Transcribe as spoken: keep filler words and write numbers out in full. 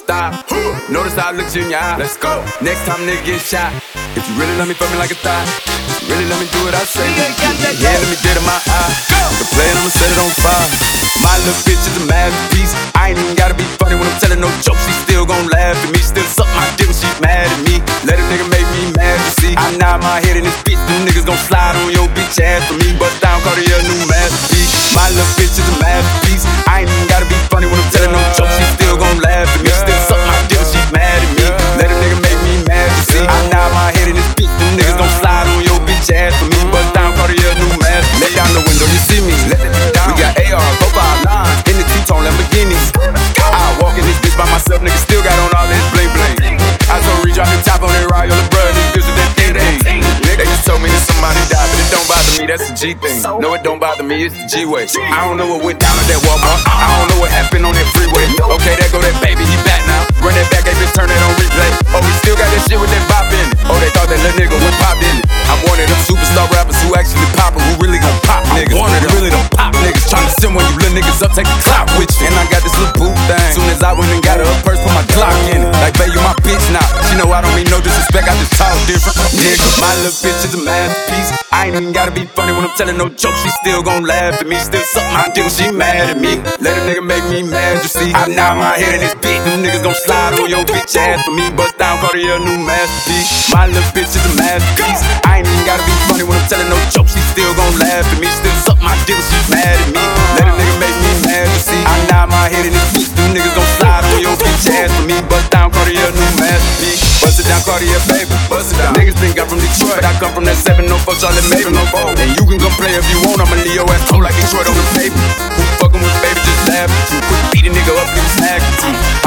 thigh. Notice how I looked you in your eye. Let's go. Next time, nigga, get shot. If you really love me, fuck me like a thigh. If you really let me do what I say. Yeah, let me get in my eye. The plan, I'ma set it on fire. My little bitch is a masterpiece. I ain't even gotta be funny when I'm telling no jokes. She still gon' laugh at me. Still suck my dick when she mad at me. Let a nigga make me mad, you see. I nod my head in this bitch. Them niggas gon' slide on your bitch ass for me. Bust down, call it a new masterpiece. My little bitch is a masterpiece. I ain't even gotta be funny when I'm telling no jokes. She still gon' laugh at me. Still suck my dick when she mad at me. Let a nigga make me mad, you see. I nod my head in this bitch. Them niggas gon' slide on your bitch ass for me. Bust down, call it a new masterpiece. Lay down the window, you see me. Let it down. We got A R, go five nine in the two-tone Lamborghini. I walk in this bitch by myself, nigga still got on all this bling bling. I told Reach, drop the top on that ride, yo, the brother, this bitch with that thing thing. They just told me that somebody died, but it don't bother me, that's the G thing. No, it don't bother me, it's the G-way. I don't know what went down at that Walmart. I don't know what happened on that freeway. Okay, there go that baby, he back now. Run that back, they bitch, turn that on replay. Oh, we still got that shit with that bop in it. Oh, they thought that little nigga would pop in it. I'm one of them superstar rappers who actually pop, who really gon' pop niggas. One of them really don't pop niggas. Tryna send one of you little niggas up, take a clout with you. And I got this little boo thing. Soon as I went and got her a purse, put my Glock in it. Like, babe, you my bitch now. She know I don't mean no disrespect, I just talk different. Nigga, my little bitch is a masterpiece. I ain't even gotta be funny when I'm telling no jokes. She still gon' laugh at me. Still suck my dick when she mad at me. Let a nigga make me mad, you see. I nod my head in this bitch. Them niggas gon' slide on your bitch ass for me. Bust down, call it a new masterpiece. My little bitch is a masterpiece. I ain't even gotta be funny when I'm telling no jokes. She still gon' laugh at me. Still suck my dick when she mad at me. Let a nigga make me mad, you see. I nod my head in this bitch. Them niggas gon' slide on your bitch ass for me. Bust down, call it a new masterpiece. Bust it down, Cartier, baby. Bust it down. Niggas think I'm from Detroit, but I come from that seven oh four Charlie Maven no four. And you can come play if you want. I'ma leave your ass cold like Detroit on the paper. Who fucking with baby, just laugh at you. Quick beat a nigga up, niggas snag at you.